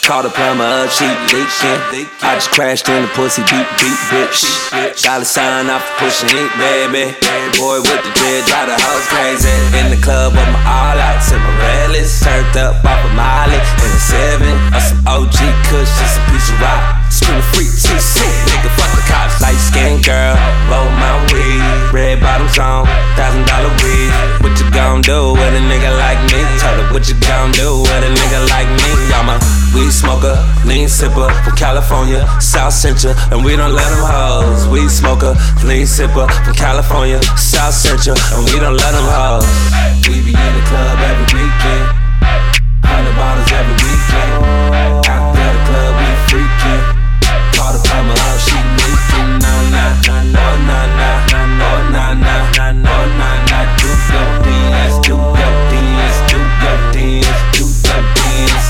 Call the plumber up, she leaking. I just crashed in the pussy, beat, bitch. Dollar sign off pushing ink, baby. Boy with the dread, drive the house crazy. In the club with my all outs and my relics. Turned up off a Molly in a 7. Or some OG Kush, just a piece of rock. Screaming free TC, nigga fuck the cops. Light skin girl, roll my weed. Red bottoms on, $1,000 weed. What you gon' do with a nigga like me? Tell her what you gon' do with a nigga like me. I'm a weed smoker, lean sipper from California, South Central, and we don't let them hoes. Weed smoker, lean sipper from California, South Central, and we don't let them hoes. We be in the club every weekend, 100 bottles every weekend. After the club we freaking. Call the plumber up, she leaking. Nah, nah, nah, no, nah, nah, nah, no, nah, nah, nah, no, nah, nah. Do your dance, do your dance, do your dance, do your dance.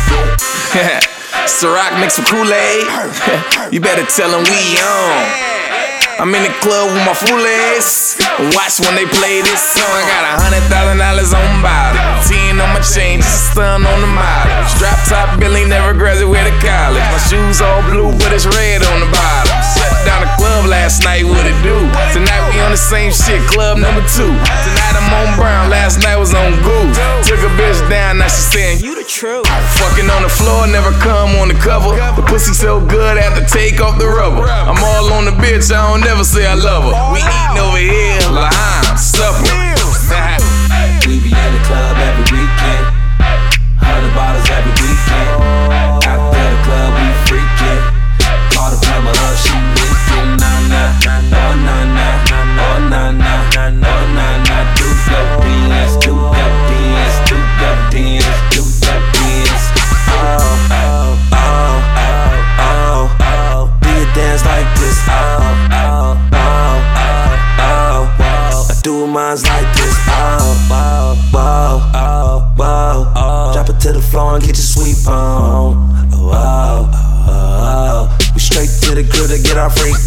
Ciroc mixed with Kool-Aid. You better tell them we on. I'm in the club with my foolies. Watch when they play this song. I got $100,000 on body, 10 on my chain, just a stun on the mileage. Drop top Billy, never graduated college. My shoes all blue, but it's red on the bottom. Shut down the club last night, what it do? Tonight we on the same shit, club number 2. Tonight I'm on Brown, last night was on Goose. Took a bitch down, now she saying you the truth. Fucking on the floor, never come on the cover. The pussy so good, I had to take off the rubber. I'm all on the bitch, I don't never say I love her. We eatin' over here, L'Haim, supper. We be in the club every weekend, 100 bottles every weekend. After the club we freaking. Call the plumber up, she leaking. Nah, nah, nah, no, nah, nah, nah, no, nah, nah, nah, no, nah, nah. Do your dance, do your dance, do your dance, do your dance. Oh, oh, oh, oh, oh, oh. Do you dance like this? Oh, oh, oh, oh, oh, oh. I do mine like this. Oh, oh, oh, oh, oh, oh. Drop it to the floor and get your sweep on. Oh, oh, oh, oh. We straight to the grill to get our freak